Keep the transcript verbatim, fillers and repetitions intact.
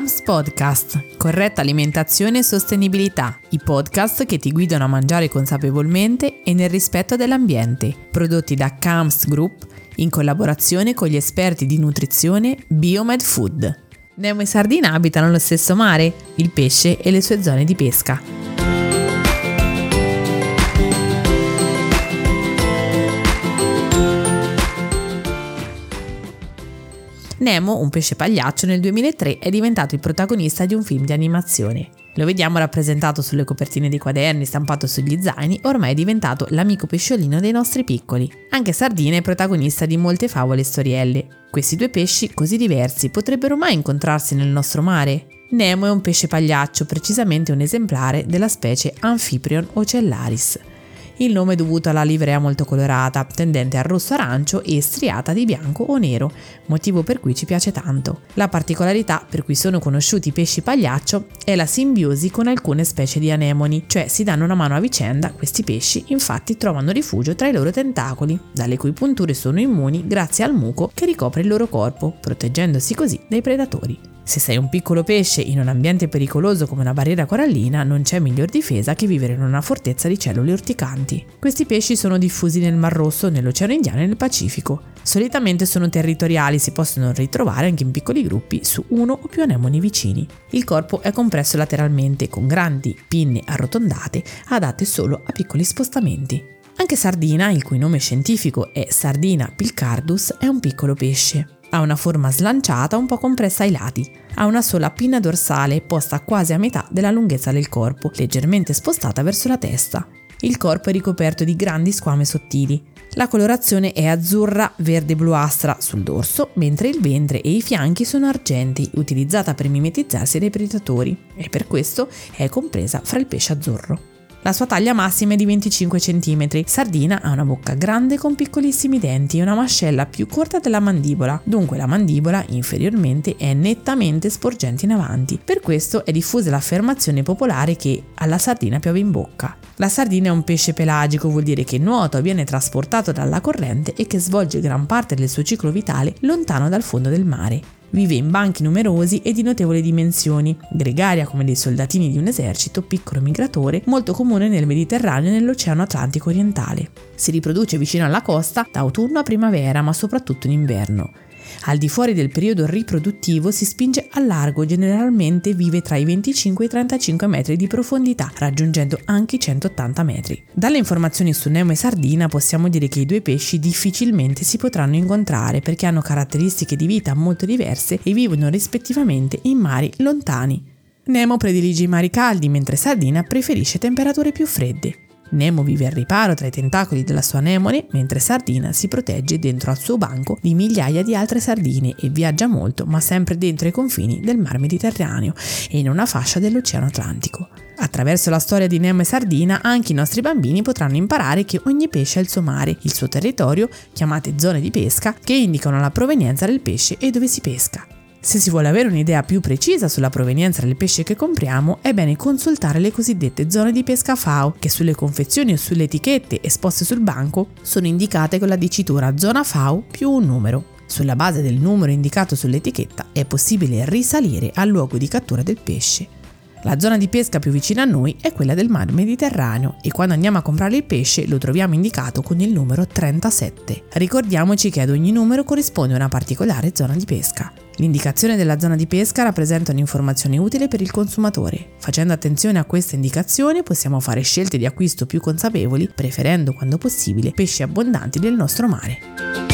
Camps Podcast, corretta alimentazione e sostenibilità, i podcast che ti guidano a mangiare consapevolmente e nel rispetto dell'ambiente, prodotti da Camps Group in collaborazione con gli esperti di nutrizione Biomed Food. Nemo e sardina abitano lo stesso mare, il pesce e le sue zone di pesca. Nemo, un pesce pagliaccio, nel duemilatré è diventato il protagonista di un film di animazione. Lo vediamo rappresentato sulle copertine dei quaderni, stampato sugli zaini, ormai è diventato l'amico pesciolino dei nostri piccoli. Anche Sardina è protagonista di molte favole e storielle. Questi due pesci, così diversi, potrebbero mai incontrarsi nel nostro mare? Nemo è un pesce pagliaccio, precisamente un esemplare della specie Amphiprion ocellaris. Il nome è dovuto alla livrea molto colorata, tendente al rosso-arancio e striata di bianco o nero, motivo per cui ci piace tanto. La particolarità per cui sono conosciuti i pesci pagliaccio è la simbiosi con alcune specie di anemoni, cioè si danno una mano a vicenda. Questi pesci infatti trovano rifugio tra i loro tentacoli, dalle cui punture sono immuni grazie al muco che ricopre il loro corpo, proteggendosi così dai predatori. Se sei un piccolo pesce in un ambiente pericoloso come una barriera corallina, non c'è miglior difesa che vivere in una fortezza di cellule urticanti. Questi pesci sono diffusi nel Mar Rosso, nell'Oceano Indiano e nel Pacifico. Solitamente sono territoriali, si possono ritrovare anche in piccoli gruppi su uno o più anemoni vicini. Il corpo è compresso lateralmente con grandi pinne arrotondate, adatte solo a piccoli spostamenti. Anche Sardina, il cui nome scientifico è Sardina pilcardus, è un piccolo pesce. Ha una forma slanciata un po' compressa ai lati. Ha una sola pinna dorsale posta quasi a metà della lunghezza del corpo, leggermente spostata verso la testa. Il corpo è ricoperto di grandi squame sottili. La colorazione è azzurra, verde bluastra sul dorso, mentre il ventre e i fianchi sono argentei, utilizzata per mimetizzarsi dai predatori, e per questo è compresa fra il pesce azzurro. La sua taglia massima è di venticinque centimetri. Sardina ha una bocca grande con piccolissimi denti e una mascella più corta della mandibola, dunque la mandibola inferiormente è nettamente sporgente in avanti. Per questo è diffusa l'affermazione popolare che alla sardina piove in bocca. La sardina è un pesce pelagico, vuol dire che nuota o viene trasportato dalla corrente e che svolge gran parte del suo ciclo vitale lontano dal fondo del mare. Vive in banchi numerosi e di notevoli dimensioni, gregaria come dei soldatini di un esercito, piccolo migratore, molto comune nel Mediterraneo e nell'Oceano Atlantico orientale. Si riproduce vicino alla costa da autunno a primavera, ma soprattutto in inverno. Al di fuori del periodo riproduttivo si spinge a largo, generalmente vive tra i venticinque e i trentacinque metri di profondità, raggiungendo anche i centottanta metri. Dalle informazioni su Nemo e Sardina possiamo dire che i due pesci difficilmente si potranno incontrare perché hanno caratteristiche di vita molto diverse e vivono rispettivamente in mari lontani. Nemo predilige i mari caldi, mentre Sardina preferisce temperature più fredde. Nemo vive al riparo tra i tentacoli della sua anemone, mentre Sardina si protegge dentro al suo banco di migliaia di altre sardine e viaggia molto, ma sempre dentro i confini del Mar Mediterraneo e in una fascia dell'Oceano Atlantico. Attraverso la storia di Nemo e Sardina, anche i nostri bambini potranno imparare che ogni pesce ha il suo mare, il suo territorio, chiamate zone di pesca, che indicano la provenienza del pesce e dove si pesca. Se si vuole avere un'idea più precisa sulla provenienza del pesce che compriamo, è bene consultare le cosiddette zone di pesca F A O, che sulle confezioni o sulle etichette esposte sul banco sono indicate con la dicitura zona F A O più un numero. Sulla base del numero indicato sull'etichetta è possibile risalire al luogo di cattura del pesce. La zona di pesca più vicina a noi è quella del Mar Mediterraneo e quando andiamo a comprare il pesce lo troviamo indicato con il numero trentasette. Ricordiamoci che ad ogni numero corrisponde una particolare zona di pesca. L'indicazione della zona di pesca rappresenta un'informazione utile per il consumatore. Facendo attenzione a questa indicazione possiamo fare scelte di acquisto più consapevoli, preferendo quando possibile pesci abbondanti del nostro mare.